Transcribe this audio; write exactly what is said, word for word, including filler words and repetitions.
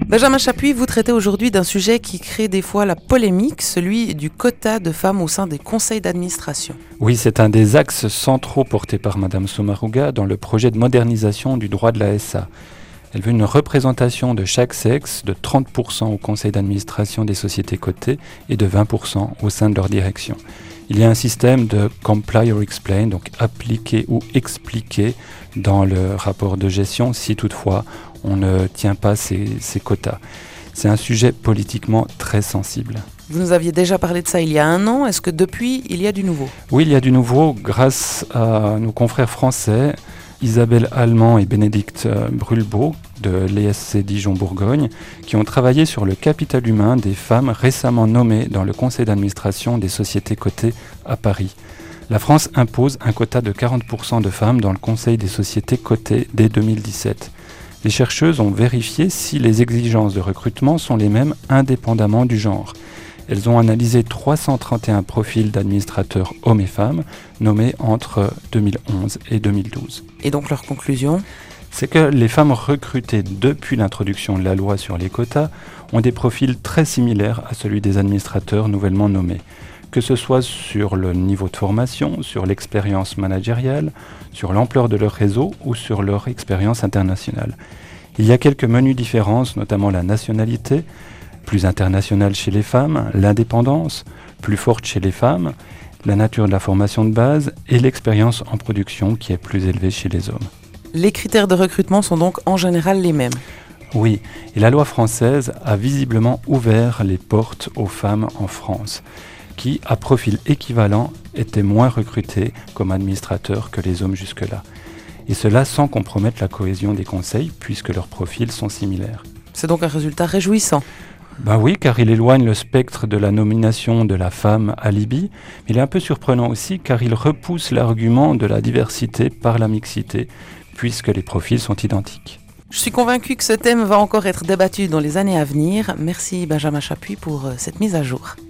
Benjamin Chapuis, vous traitez aujourd'hui d'un sujet qui crée des fois la polémique, celui du quota de femmes au sein des conseils d'administration. Oui, c'est un des axes centraux portés par Madame Sommaruga dans le projet de modernisation du droit de la S A. Elle veut une représentation de chaque sexe de trente pour cent au conseil d'administration des sociétés cotées et de vingt pour cent au sein de leur direction. Il y a un système de comply or explain, donc appliquer ou expliquer dans le rapport de gestion si toutefois on ne tient pas ces, ces quotas. C'est un sujet politiquement très sensible. Vous nous aviez déjà parlé de ça il y a un an. Est-ce que depuis, il y a du nouveau ? Oui, il y a du nouveau grâce à nos confrères français, Isabelle Allemand et Bénédicte Brulbeau de l'E S C Dijon-Bourgogne, qui ont travaillé sur le capital humain des femmes récemment nommées dans le conseil d'administration des sociétés cotées à Paris. La France impose un quota de quarante pour cent de femmes dans le conseil des sociétés cotées dès deux mille dix-sept. Les chercheuses ont vérifié si les exigences de recrutement sont les mêmes indépendamment du genre. Elles ont analysé trois cent trente et un profils d'administrateurs hommes et femmes nommés entre deux mille onze et deux mille douze. Et donc leur conclusion ? C'est que les femmes recrutées depuis l'introduction de la loi sur les quotas ont des profils très similaires à celui des administrateurs nouvellement nommés, que ce soit sur le niveau de formation, sur l'expérience managériale, sur l'ampleur de leur réseau ou sur leur expérience internationale. Il y a quelques menues différences, notamment la nationalité, plus internationale chez les femmes, l'indépendance, plus forte chez les femmes, la nature de la formation de base et l'expérience en production qui est plus élevée chez les hommes. Les critères de recrutement sont donc en général les mêmes. Oui, et la loi française a visiblement ouvert les portes aux femmes en France, qui, à profil équivalent, étaient moins recrutés comme administrateurs que les hommes jusque-là. Et cela sans compromettre la cohésion des conseils, puisque leurs profils sont similaires. C'est donc un résultat réjouissant. Ben oui, car il éloigne le spectre de la nomination de la femme alibi, mais il est un peu surprenant aussi car il repousse l'argument de la diversité par la mixité, puisque les profils sont identiques. Je suis convaincue que ce thème va encore être débattu dans les années à venir. Merci Benjamin Chapuis pour cette mise à jour.